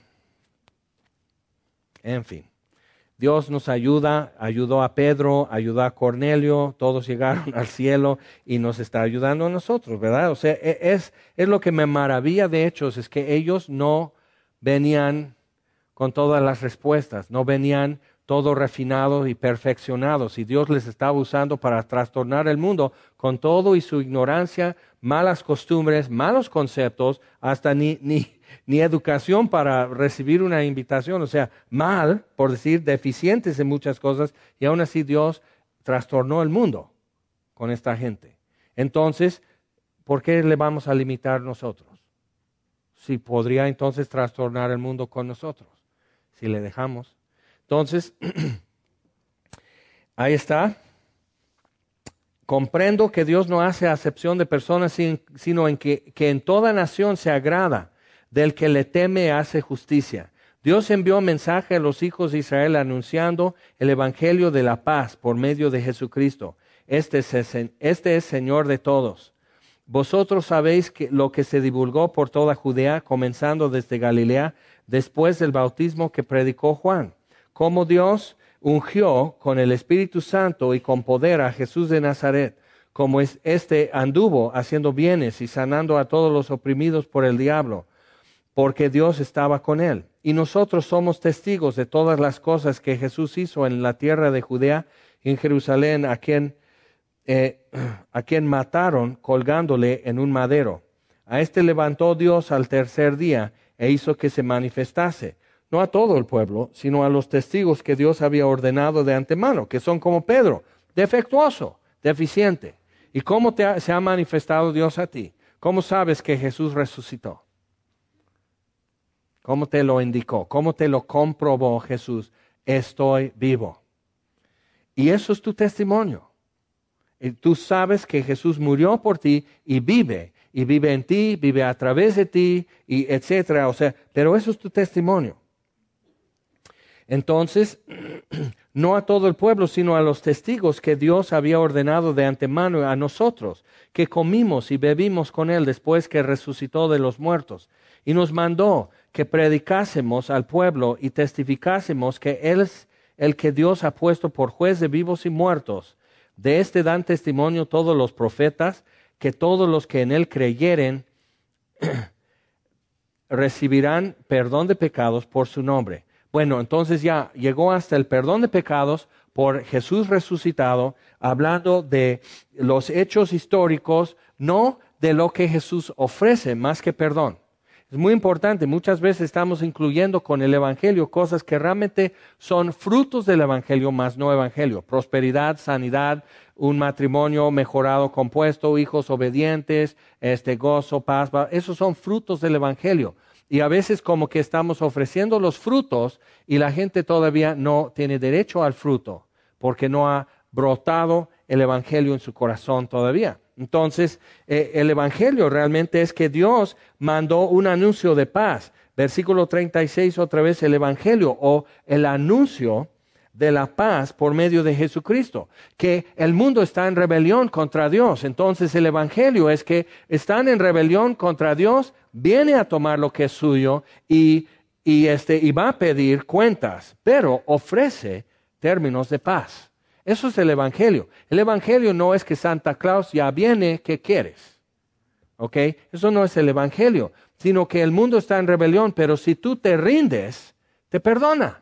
En fin, Dios nos ayudó a Pedro, ayudó a Cornelio, todos llegaron al cielo y nos está ayudando a nosotros, ¿verdad? O sea, es lo que me maravilla de Hechos, es que ellos no venían con todas las respuestas, no venían todos refinados y perfeccionados, y Dios les estaba usando para trastornar el mundo con todo y su ignorancia, malas costumbres, malos conceptos, hasta ni educación para recibir una invitación, o sea, mal, por decir, deficientes en muchas cosas, y aún así Dios trastornó el mundo con esta gente. Entonces, ¿por qué le vamos a limitar nosotros? Si podría entonces trastornar el mundo con nosotros, si le dejamos. Entonces, ahí está. Comprendo que Dios no hace acepción de personas, sino en que en toda nación se agrada del que le teme hace justicia. Dios envió mensaje a los hijos de Israel anunciando el evangelio de la paz por medio de Jesucristo. Este es Señor de todos. Vosotros sabéis que lo que se divulgó por toda Judea, comenzando desde Galilea, después del bautismo que predicó Juan, cómo Dios ungió con el Espíritu Santo y con poder a Jesús de Nazaret, como anduvo haciendo bienes y sanando a todos los oprimidos por el diablo, porque Dios estaba con él. Y nosotros somos testigos de todas las cosas que Jesús hizo en la tierra de Judea y en Jerusalén, a quien mataron colgándole en un madero. A levantó Dios al tercer día e hizo que se manifestase, no a todo el pueblo, sino a los testigos que Dios había ordenado de antemano, que son como Pedro, defectuoso, deficiente. ¿Y cómo se ha manifestado Dios a ti? ¿Cómo sabes que Jesús resucitó? ¿Cómo te lo indicó? ¿Cómo te lo comprobó Jesús? Estoy vivo. Y eso es tu testimonio. Y tú sabes que Jesús murió por ti y vive en ti, vive a través de ti, y etcétera. O sea, pero eso es tu testimonio. Entonces, no a todo el pueblo, sino a los testigos que Dios había ordenado de antemano a nosotros, que comimos y bebimos con Él después que resucitó de los muertos. Y nos mandó que predicásemos al pueblo y testificásemos que Él es el que Dios ha puesto por juez de vivos y muertos. De dan testimonio todos los profetas, que todos los que en Él creyeren recibirán perdón de pecados por su nombre. Bueno, entonces ya llegó hasta el perdón de pecados por Jesús resucitado, hablando de los hechos históricos, no de lo que Jesús ofrece más que perdón. Es muy importante. Muchas veces estamos incluyendo con el Evangelio cosas que realmente son frutos del Evangelio, más no Evangelio. Prosperidad, sanidad, un matrimonio mejorado, compuesto, hijos obedientes, gozo, paz. Esos son frutos del Evangelio. Y a veces como que estamos ofreciendo los frutos y la gente todavía no tiene derecho al fruto porque no ha brotado el Evangelio en su corazón todavía. Entonces, el Evangelio realmente es que Dios mandó un anuncio de paz. Versículo 36, otra vez, el Evangelio o el anuncio de la paz por medio de Jesucristo. Que el mundo está en rebelión contra Dios. Entonces, el Evangelio es que están en rebelión contra Dios, viene a tomar lo que es suyo y va a pedir cuentas, pero ofrece términos de paz. Eso es el Evangelio. El Evangelio no es que Santa Claus ya viene, ¿qué quieres? ¿Ok? Eso no es el Evangelio, sino que el mundo está en rebelión, pero si tú te rindes, te perdona.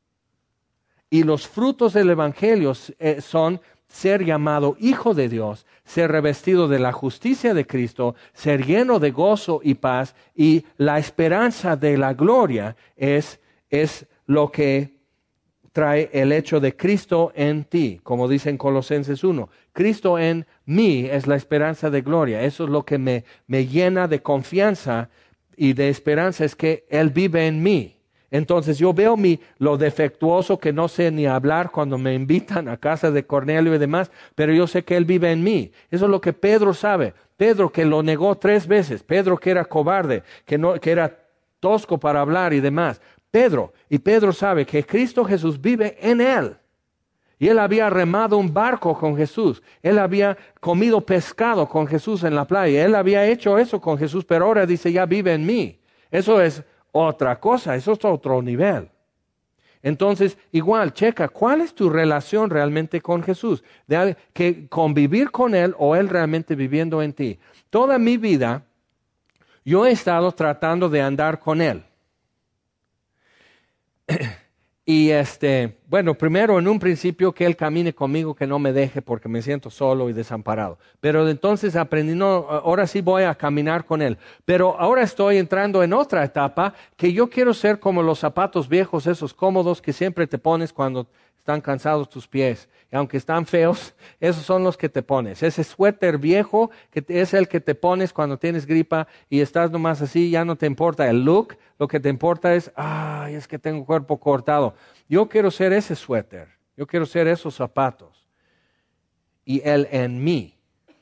Y los frutos del Evangelio son ser llamado hijo de Dios, ser revestido de la justicia de Cristo, ser lleno de gozo y paz, y la esperanza de la gloria es lo que trae el hecho de Cristo en ti, como dice en Colosenses 1. Cristo en mí es la esperanza de gloria. Eso es lo que me llena de confianza y de esperanza, es que Él vive en mí. Entonces yo veo lo defectuoso que no sé ni hablar cuando me invitan a casa de Cornelio y demás, pero yo sé que Él vive en mí. Eso es lo que Pedro sabe. Pedro que lo negó 3 veces. Pedro que era cobarde, que era tosco para hablar y demás. Pedro sabe que Cristo Jesús vive en él. Y él había remado un barco con Jesús. Él había comido pescado con Jesús en la playa. Él había hecho eso con Jesús, pero ahora dice, ya vive en mí. Eso es otra cosa, eso es otro nivel. Entonces, igual, checa, ¿cuál es tu relación realmente con Jesús? Que convivir con Él o Él realmente viviendo en ti. Toda mi vida, yo he estado tratando de andar con Él. Y bueno, primero en un principio que Él camine conmigo, que no me deje porque me siento solo y desamparado. Pero entonces aprendí, no, ahora sí voy a caminar con Él. Pero ahora estoy entrando en otra etapa que yo quiero ser como los zapatos viejos, esos cómodos que siempre te pones cuando están cansados tus pies. Y aunque están feos, esos son los que te pones. Ese suéter viejo que es el que te pones cuando tienes gripa y estás nomás así, ya no te importa el look. Lo que te importa es, es que tengo cuerpo cortado. Yo quiero ser ese suéter. Yo quiero ser esos zapatos. Y Él en mí.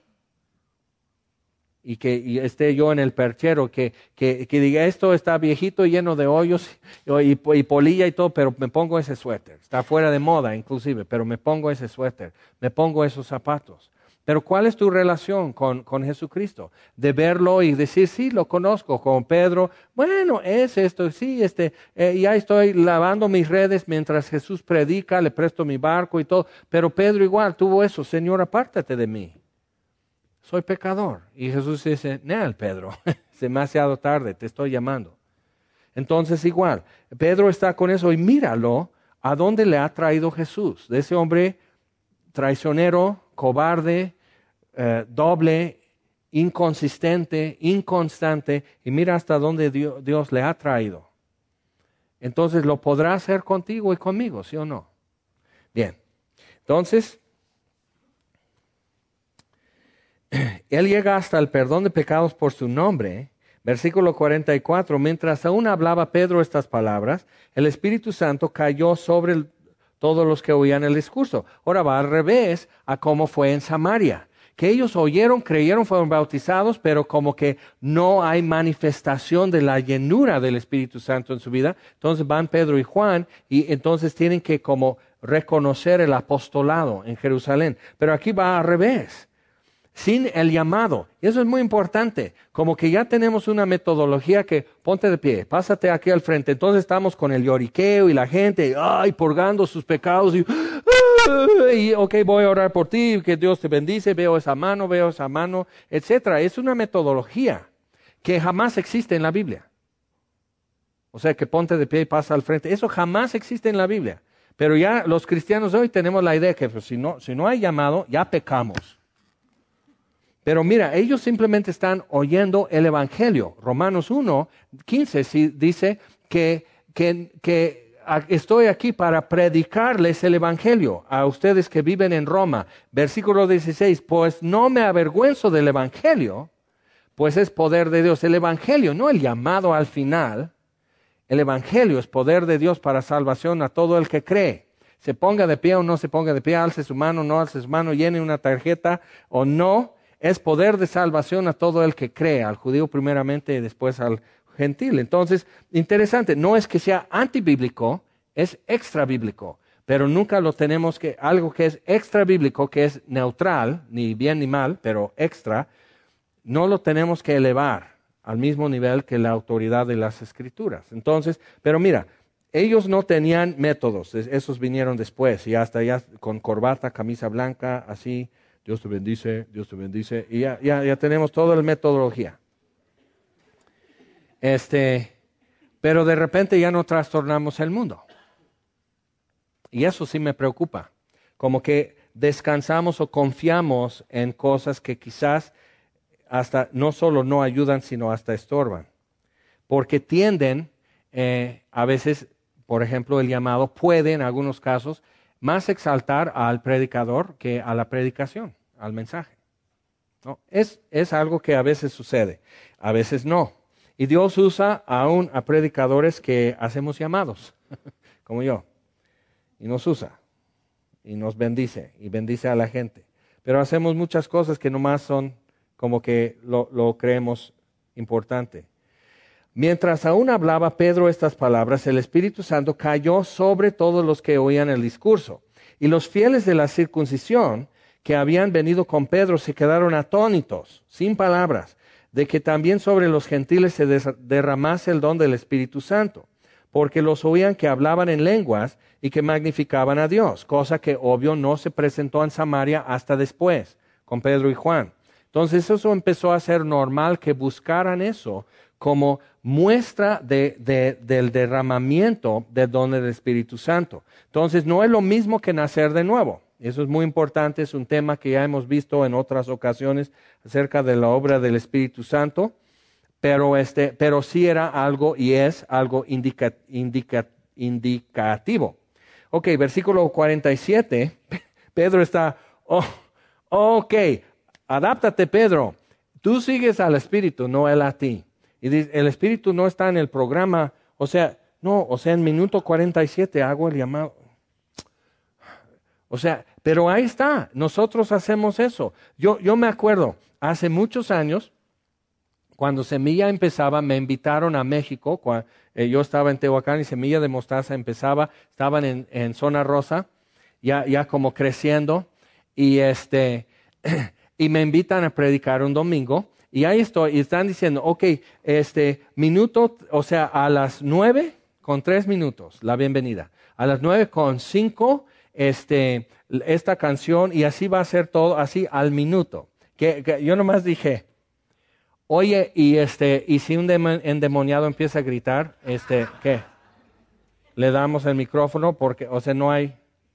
Y esté yo en el perchero, que diga, esto está viejito, lleno de hoyos y polilla y todo, pero me pongo ese suéter. Está fuera de moda inclusive, pero me pongo ese suéter, me pongo esos zapatos. Pero ¿cuál es tu relación con Jesucristo? De verlo y decir, sí, lo conozco, como Pedro, bueno, es esto, sí, ya estoy lavando mis redes mientras Jesús predica, le presto mi barco y todo, pero Pedro igual tuvo eso, Señor, apártate de mí. Soy pecador. Y Jesús dice, no, Pedro, es demasiado tarde, te estoy llamando. Entonces igual, Pedro está con eso y míralo, ¿a dónde le ha traído Jesús? De ese hombre traicionero, cobarde, doble, inconsistente, inconstante, y mira hasta dónde Dios le ha traído. Entonces, ¿lo podrá hacer contigo y conmigo, sí o no? Bien, entonces, Él llega hasta el perdón de pecados por su nombre. Versículo 44, mientras aún hablaba Pedro estas palabras, el Espíritu Santo cayó sobre todos los que oían el discurso. Ahora va al revés a cómo fue en Samaria, que ellos oyeron, creyeron, fueron bautizados, pero como que no hay manifestación de la llenura del Espíritu Santo en su vida. Entonces van Pedro y Juan y entonces tienen que como reconocer el apostolado en Jerusalén. Pero aquí va al revés. Sin el llamado. Y eso es muy importante. Como que ya tenemos una metodología que ponte de pie, pásate aquí al frente. Entonces estamos con el lloriqueo y la gente, purgando sus pecados. Y ok, voy a orar por ti, que Dios te bendice, veo esa mano, etcétera. Es una metodología que jamás existe en la Biblia. O sea, que ponte de pie y pasa al frente. Eso jamás existe en la Biblia. Pero ya los cristianos de hoy tenemos la idea que pues, si no hay llamado, ya pecamos. Pero mira, ellos simplemente están oyendo el Evangelio. Romanos 1:15 sí dice que estoy aquí para predicarles el Evangelio a ustedes que viven en Roma. Versículo 16, pues no me avergüenzo del Evangelio, pues es poder de Dios. El Evangelio, no el llamado al final. El Evangelio es poder de Dios para salvación a todo el que cree. Se ponga de pie o no se ponga de pie, alce su mano o no alce su mano, llene una tarjeta o no. Es poder de salvación a todo el que cree, al judío primeramente y después al gentil. Entonces, interesante, no es que sea antibíblico, es extrabíblico, pero nunca lo tenemos que, algo que es extrabíblico, que es neutral, ni bien ni mal, pero extra, no lo tenemos que elevar al mismo nivel que la autoridad de las Escrituras. Entonces, pero mira, ellos no tenían métodos, esos vinieron después, y hasta ya con corbata, camisa blanca, así, Dios te bendice, y ya tenemos toda la metodología. Pero de repente ya no trastornamos el mundo. Y eso sí me preocupa. Como que descansamos o confiamos en cosas que quizás hasta no solo no ayudan, sino hasta estorban. Porque tienden, a veces, por ejemplo, el llamado puede en algunos casos más exaltar al predicador que a la predicación, al mensaje. ¿No? Es algo que a veces sucede, a veces no. Y Dios usa aún a predicadores que hacemos llamados, como yo. Y nos usa, y nos bendice, y bendice a la gente. Pero hacemos muchas cosas que nomás son como que lo creemos importante. Mientras aún hablaba Pedro estas palabras, el Espíritu Santo cayó sobre todos los que oían el discurso. Y los fieles de la circuncisión que habían venido con Pedro se quedaron atónitos, sin palabras, de que también sobre los gentiles se derramase el don del Espíritu Santo, porque los oían que hablaban en lenguas y que magnificaban a Dios, cosa que obvio no se presentó en Samaria hasta después, con Pedro y Juan. Entonces eso empezó a ser normal que buscaran eso como muestra del derramamiento del don del Espíritu Santo. Entonces no es lo mismo que nacer de nuevo. Eso es muy importante, es un tema que ya hemos visto en otras ocasiones acerca de la obra del Espíritu Santo, pero sí era algo y es algo indicativo. Ok, versículo 47, Pedro está, ok, adáptate Pedro, tú sigues al Espíritu, no él a ti. Y dice, el Espíritu no está en el programa, en minuto 47 hago el llamado. Pero ahí está, nosotros hacemos eso. Yo me acuerdo, hace muchos años, cuando Semilla empezaba, me invitaron a México, yo estaba en Tehuacán y Semilla de Mostaza estaban en Zona Rosa, ya como creciendo, y me invitan a predicar un domingo, y ahí estoy, y están diciendo, ok, minuto, a las 9:03, la bienvenida, a las 9:05, esta canción, y así va a ser todo, así al minuto, que yo nomás dije, oye, y si un endemoniado empieza a gritar, ¿qué? Le damos el micrófono porque, no hay,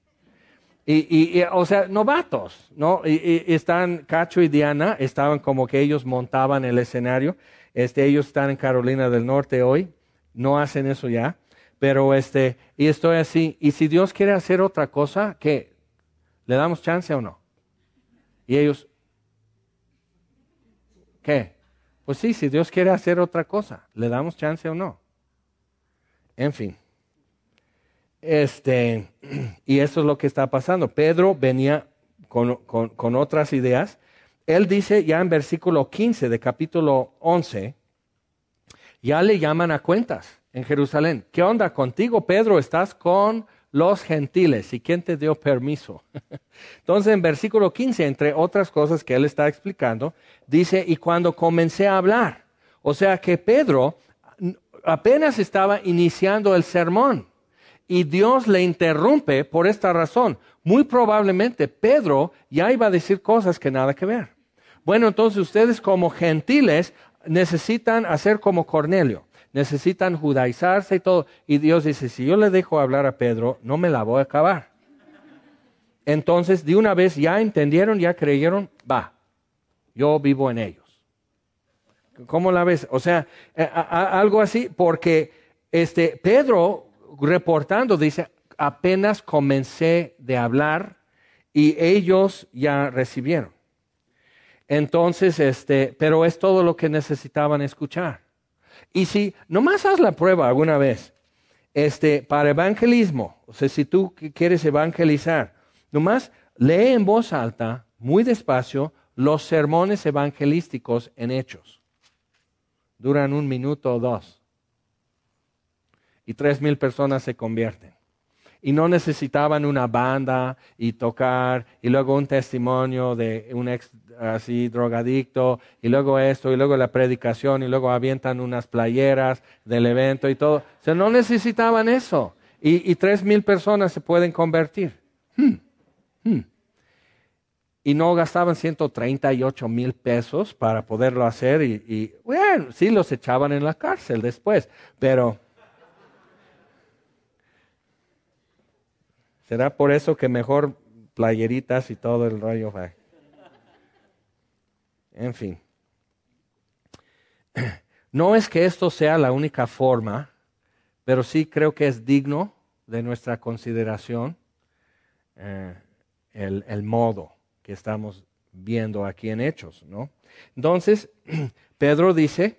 novatos, ¿no? Y están, Cacho y Diana, estaban como que ellos montaban el escenario, ellos están en Carolina del Norte hoy, no hacen eso ya, pero y estoy así, y si Dios quiere hacer otra cosa, ¿qué? ¿Le damos chance o no? Y ellos, ¿qué? Pues sí, si Dios quiere hacer otra cosa, ¿le damos chance o no? En fin. Y eso es lo que está pasando. Pedro venía con otras ideas. Él dice ya en versículo 15 de capítulo 11, ya le llaman a cuentas en Jerusalén. ¿Qué onda contigo, Pedro? Estás con los gentiles. ¿Y quién te dio permiso? Entonces en versículo 15, entre otras cosas que él está explicando, dice, y cuando comencé a hablar, o sea que Pedro apenas estaba iniciando el sermón y Dios le interrumpe por esta razón. Muy probablemente Pedro ya iba a decir cosas que nada que ver. Bueno, entonces ustedes como gentiles necesitan hacer como Cornelio. Necesitan judaizarse y todo. Y Dios dice, si yo le dejo hablar a Pedro, no me la voy a acabar. Entonces, de una vez ya entendieron, ya creyeron, va. yo vivo en ellos. ¿Cómo la ves? O sea, algo así, porque Pedro reportando dice, apenas comencé de hablar y ellos ya recibieron. Entonces, pero es todo lo que necesitaban escuchar. Y si nomás haz la prueba alguna vez, para evangelismo, o sea, si tú quieres evangelizar, nomás lee en voz alta, muy despacio, los sermones evangelísticos en Hechos. Duran 1 minuto o 2. Y 3,000 personas se convierten. Y no necesitaban una banda y tocar, y luego un testimonio de un ex así drogadicto, y luego esto, y luego la predicación, y luego avientan unas playeras del evento y todo. O sea, no necesitaban eso. Y 3,000 personas se pueden convertir. Y no gastaban 138,000 pesos para poderlo hacer, y bueno, sí los echaban en la cárcel después, pero será por eso que mejor playeritas y todo el rollo. En fin. No es que esto sea la única forma, pero sí creo que es digno de nuestra consideración el modo que estamos viendo aquí en Hechos, ¿no? Entonces, Pedro dice,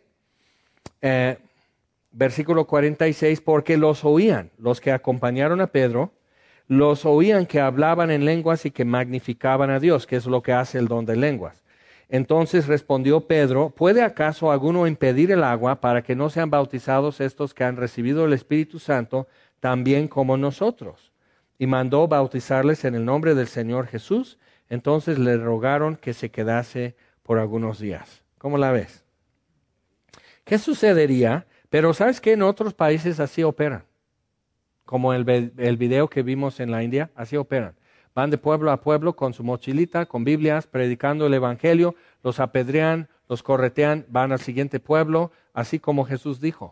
versículo 46, porque los oían, los que acompañaron a Pedro, los oían que hablaban en lenguas y que magnificaban a Dios, que es lo que hace el don de lenguas. Entonces respondió Pedro, ¿puede acaso alguno impedir el agua para que no sean bautizados estos que han recibido el Espíritu Santo, también como nosotros? Y mandó bautizarles en el nombre del Señor Jesús. Entonces le rogaron que se quedase por algunos días. ¿Cómo la ves? ¿Qué sucedería? Pero ¿sabes qué? En otros países así operan. Como el video que vimos en la India, así operan. Van de pueblo a pueblo con su mochilita, con Biblias, predicando el Evangelio, los apedrean, los corretean, van al siguiente pueblo, así como Jesús dijo.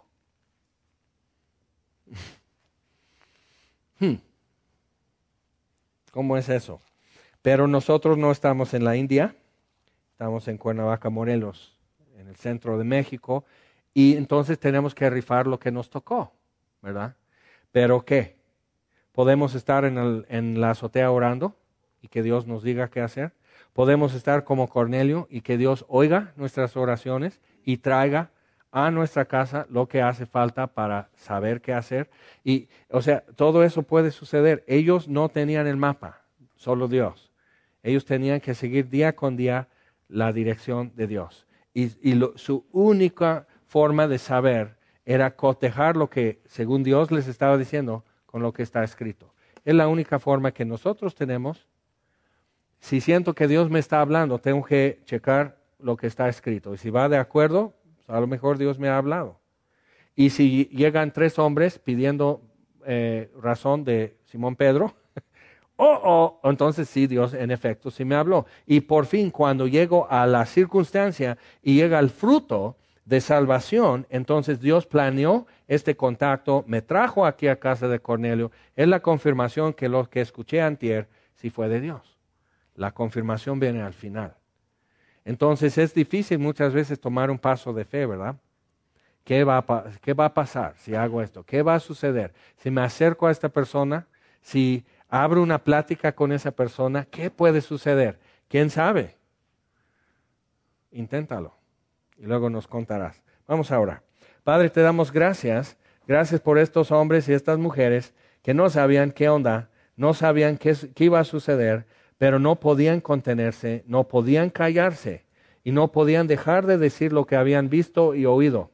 ¿Cómo es eso? Pero nosotros no estamos en la India, estamos en Cuernavaca, Morelos, en el centro de México, y entonces tenemos que rifar lo que nos tocó, ¿verdad? ¿Pero qué? ¿Podemos estar en la azotea orando y que Dios nos diga qué hacer? ¿Podemos estar como Cornelio y que Dios oiga nuestras oraciones y traiga a nuestra casa lo que hace falta para saber qué hacer? Y, o sea, todo eso puede suceder. Ellos no tenían el mapa, solo Dios. Ellos tenían que seguir día con día la dirección de Dios. Su única forma de saber era cotejar lo que, según Dios les estaba diciendo, con lo que está escrito. Es la única forma que nosotros tenemos. Si siento que Dios me está hablando, tengo que checar lo que está escrito. Y si va de acuerdo, pues a lo mejor Dios me ha hablado. Y si llegan 3 hombres pidiendo razón de Simón Pedro, entonces sí, Dios en efecto sí me habló. Y por fin, cuando llego a la circunstancia y llega el fruto de salvación, entonces Dios planeó este contacto, me trajo aquí a casa de Cornelio. Es la confirmación que lo que escuché antier sí fue de Dios. La confirmación viene al final. Entonces es difícil muchas veces tomar un paso de fe, ¿verdad? ¿Qué va a pasar si hago esto? ¿Qué va a suceder? Si me acerco a esta persona, si abro una plática con esa persona, ¿qué puede suceder? ¿Quién sabe? Inténtalo y luego nos contarás. Vamos ahora. Padre, te damos gracias. Gracias por estos hombres y estas mujeres que no sabían qué onda, no sabían qué iba a suceder, pero no podían contenerse, no podían callarse y no podían dejar de decir lo que habían visto y oído.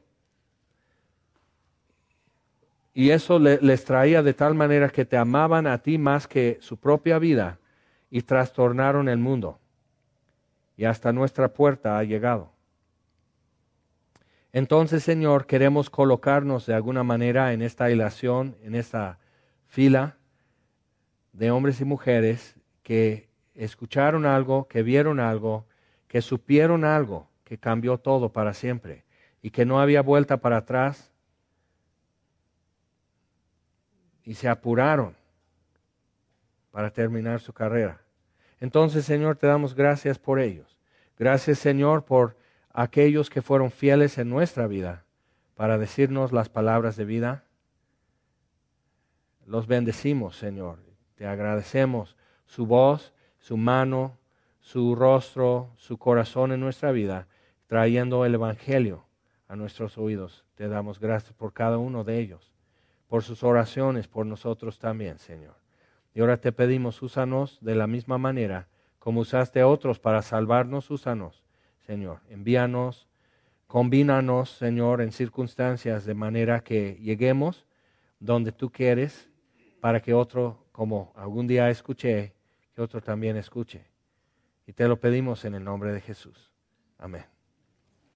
Y eso les traía de tal manera que te amaban a ti más que su propia vida y trastornaron el mundo. Y hasta nuestra puerta ha llegado. Entonces, Señor, queremos colocarnos de alguna manera en esta hilación, en esta fila de hombres y mujeres que escucharon algo, que vieron algo, que supieron algo, que cambió todo para siempre y que no había vuelta para atrás. Y se apuraron para terminar su carrera. Entonces, Señor, te damos gracias por ellos. Gracias, Señor, por aquellos que fueron fieles en nuestra vida para decirnos las palabras de vida. Los bendecimos, Señor. Te agradecemos su voz, su mano, su rostro, su corazón en nuestra vida, trayendo el Evangelio a nuestros oídos. Te damos gracias por cada uno de ellos, por sus oraciones, por nosotros también, Señor. Y ahora te pedimos, úsanos de la misma manera como usaste a otros para salvarnos, úsanos, Señor. Envíanos, combínanos, Señor, en circunstancias de manera que lleguemos donde tú quieres, para que otro, como algún día escuché, que otro también escuche. Y te lo pedimos en el nombre de Jesús. Amén.